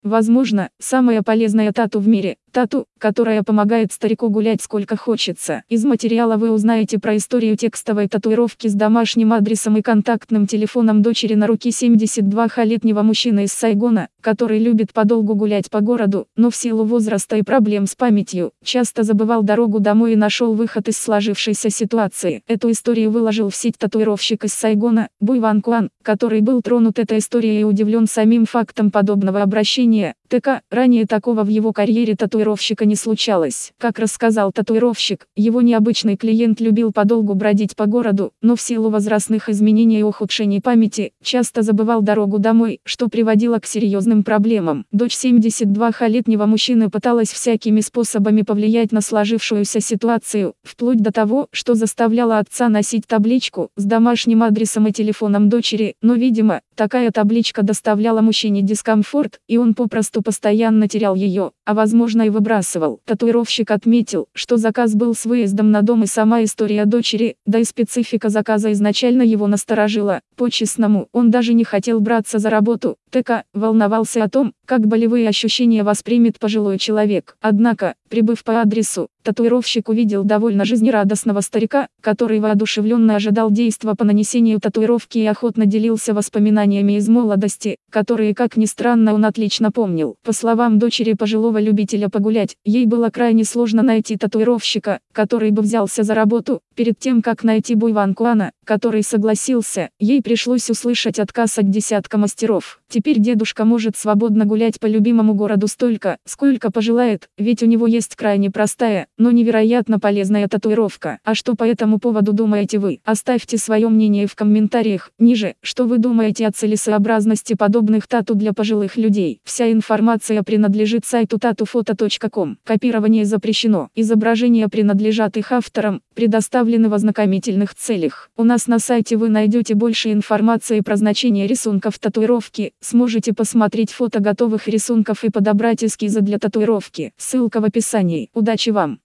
Возможно, самая полезная тату в мире. Тату, которая помогает старику гулять сколько хочется. Из материала вы узнаете про историю текстовой татуировки с домашним адресом и контактным телефоном дочери на руке 72-летнего мужчины из Сайгона, который любит подолгу гулять по городу, но в силу возраста и проблем с памятью, часто забывал дорогу домой и нашел выход из сложившейся ситуации. Эту историю выложил в сеть татуировщик из Сайгона, Буй Ван Куан, который был тронут этой историей и удивлен самим фактом подобного обращения. Ранее такого в его карьере татуировщика не случалось. Как рассказал татуировщик, его необычный клиент любил подолгу бродить по городу, но в силу возрастных изменений и ухудшений памяти, часто забывал дорогу домой, что приводило к серьезным проблемам. Дочь 72-летнего мужчины пыталась всякими способами повлиять на сложившуюся ситуацию, вплоть до того, что заставляла отца носить табличку с домашним адресом и телефоном дочери, но, видимо, такая табличка доставляла мужчине дискомфорт, и он попросту постоянно терял ее, а возможно и выбрасывал. Татуировщик отметил, что заказ был с выездом на дом и сама история дочери, да и специфика заказа изначально его насторожила. По-честному, он даже не хотел браться за работу, волновался о том, как болевые ощущения воспримет пожилой человек. Однако, прибыв по адресу, татуировщик увидел довольно жизнерадостного старика, который воодушевленно ожидал действа по нанесению татуировки и охотно делился воспоминаниями из молодости, которые, как ни странно, он отлично помнил. По словам дочери пожилого любителя погулять, ей было крайне сложно найти татуировщика, который бы взялся за работу. Перед тем, как найти Буй Ван Куана, который согласился, ей пришлось услышать отказ от десятка мастеров. Теперь дедушка может свободно гулять по любимому городу столько, сколько пожелает, ведь у него есть крайне простая, но невероятно полезная татуировка. А что по этому поводу думаете вы? Оставьте свое мнение в комментариях ниже, что вы думаете о целесообразности подобных тату для пожилых людей. Вся информация принадлежит сайту tatufoto.com. Копирование запрещено. Изображения принадлежат их авторам, предоставлены в ознакомительных целях. У нас на сайте вы найдете больше информации про значение рисунков татуировки, сможете посмотреть фото готовых рисунков и подобрать эскизы для татуировки. Ссылка в описании. Удачи вам!